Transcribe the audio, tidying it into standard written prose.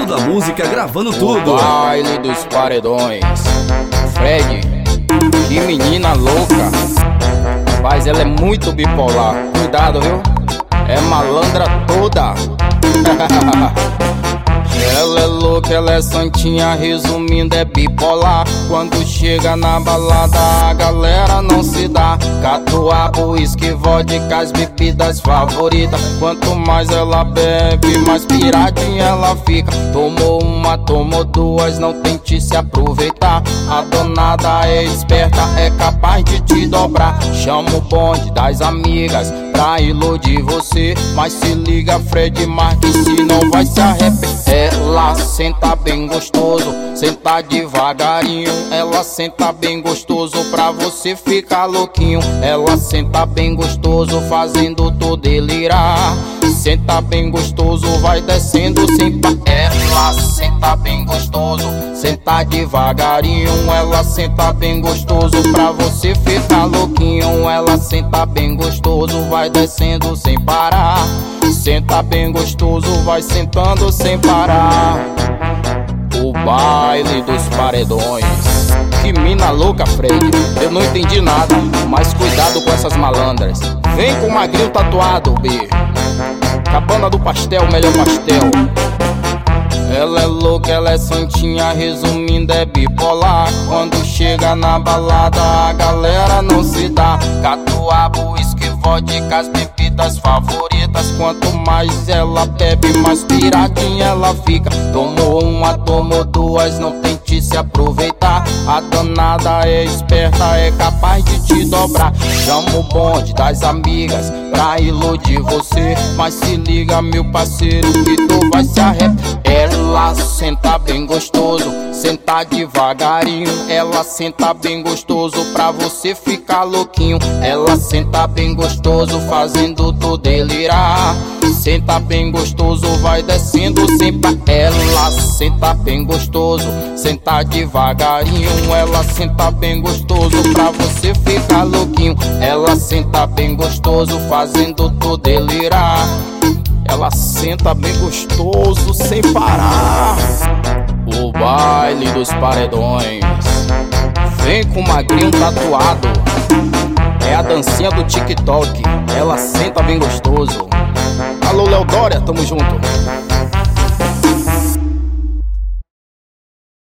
Mundo da Música gravando tudo. O baile dos paredões. Fred, que menina louca. Mas ela é muito bipolar. Cuidado, viu? É malandra toda. Ela é louca, ela é santinha, resumindo é bipolar. Quando chega na balada a galera não se dá. Catuaba, uísque, vodka, as bebidas favoritas. Quanto mais ela bebe, mais piradinha ela fica. Tomou uma, tomou duas, não tente se aproveitar. A danada é esperta, é capaz de te dobrar. Chama o bonde das amigas pra iludir você. Mas se liga, Fred Marques, se não vai se arrepender. Ela senta bem gostoso, senta devagarinho. Ela senta bem gostoso pra você ficar louquinho. Ela senta bem gostoso, fazendo tu delirar. Senta bem gostoso, vai descendo sem parar. Ela senta bem gostoso, senta devagarinho. Ela senta bem gostoso pra você ficar louquinho. Ela senta bem gostoso, vai descendo sem parar. Senta bem gostoso, vai sentando sem parar. O baile dos paredões. Que mina louca, Fred. Eu não entendi nada, mas cuidado com essas malandras. Vem com o magrinho tatuado, B. Cabana do pastel, melhor pastel. Ela é louca, ela é santinha, resumindo é bipolar. Quando chega na balada a galera não se dá. Catuaba, uísque, vodka, as bebidas favoritas. Quanto mais ela bebe, mais piradinha ela fica. Tomou uma, tomou duas, não tente se aproveitar. A danada é esperta, é capaz de te dobrar. Chama o bonde das amigas pra iludir você. Mas se liga, meu parceiro, que tu vai se arrepender. Ela senta bem gostoso, senta devagarinho. Ela senta bem gostoso pra você ficar louquinho. Ela senta bem gostoso, fazendo tu delirar. Senta bem gostoso, vai descendo sem parar. Ela senta bem gostoso, senta devagarinho. Ela senta bem gostoso pra você ficar louquinho. Ela senta bem gostoso, fazendo tu delirar. Ela senta bem gostoso sem parar. O baile dos paredões. Vem com o magrinho tatuado. É a dancinha do TikTok. Ela senta bem gostoso. Alô, Léo Dória, tamo junto.